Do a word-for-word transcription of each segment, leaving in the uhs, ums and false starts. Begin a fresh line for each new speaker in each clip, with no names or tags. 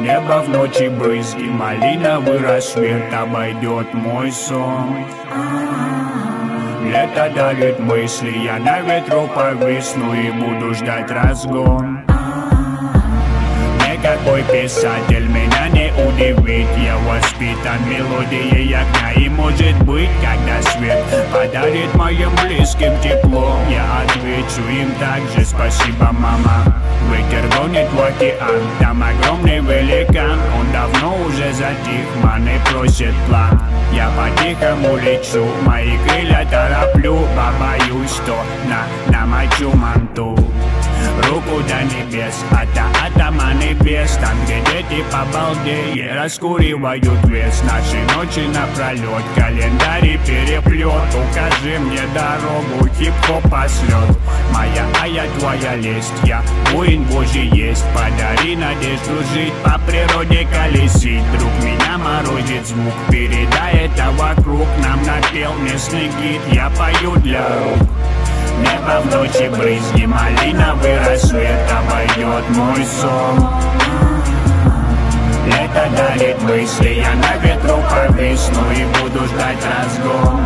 Небо в ночи брызги, малиновый рассвет обойдет мой сон. Лето дарит мысли, я на ветру повисну и буду ждать разгон. Никакой писатель меня не удивит, я воспитан мелодией огня. И может быть, когда свет подарит моим близким тепло, я отвечу им также: спасибо, мама. Ветер гонит в океан, там огромный великан. Он давно уже затих, маны просит план. Я по-тихому лечу, мои крылья тороплю, побоюсь, что на намочу манту. Руку до небес, ата атома небес. Там, где дети по балде раскуривают вес. Наши ночи напролет, календарь переплет. Укажи мне дорогу, хип-хоп пошлет. Моя, а я твоя лесть, я воин Божий есть. Подари надежду жить, по природе колесить. Друг, меня морозит звук, передай это вокруг. Нам напел местный гид, я пою для рук. Небо в ночи брызги, малиновый рассвет обойдет мой сон. Лето дарит мысли, я на ветру повисну и буду ждать разгон.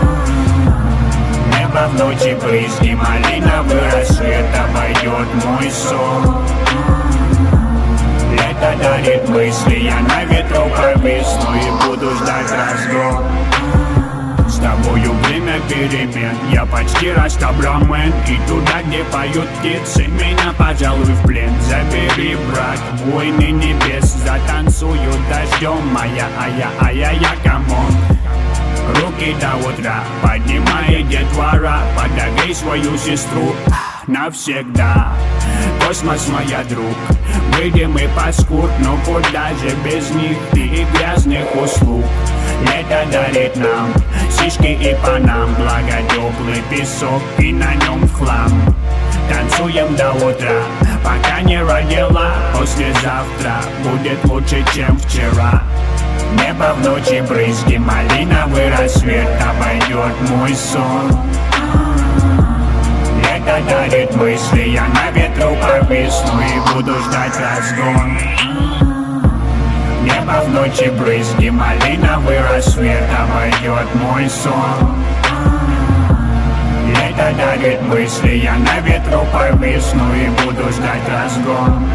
Небо в ночи брызги, малиновый рассвет обойдет мой сон. Лето дарит мысли, я на ветру повисну и буду ждать разгон. С тобою время перемен, я почти растабрамен. И туда, где поют птицы, меня, пожалуй, в плен забери, брат, войны небес. Затанцуют дождем, моя, а я, а я, я, камон. Руки до утра, поднимай детвора. Подогрей свою сестру навсегда. Космос, моя друг, выйдем и паскуд. Но куда же без них и грязных услуг? Лето дарит нам сишки и панам, благо теплый песок и на нем хлам. Танцуем до утра, пока не родила. Послезавтра будет лучше, чем вчера. Небо в ночи брызги, малиновый рассвет обойдет мой сон. Лето дарит мысли, я на ветру повисну и буду ждать разгон. Небо в ночи брызги, малиновый рассвет обойдет мой сон. Лето дарит мысли, я на ветру повисну и буду ждать разгон.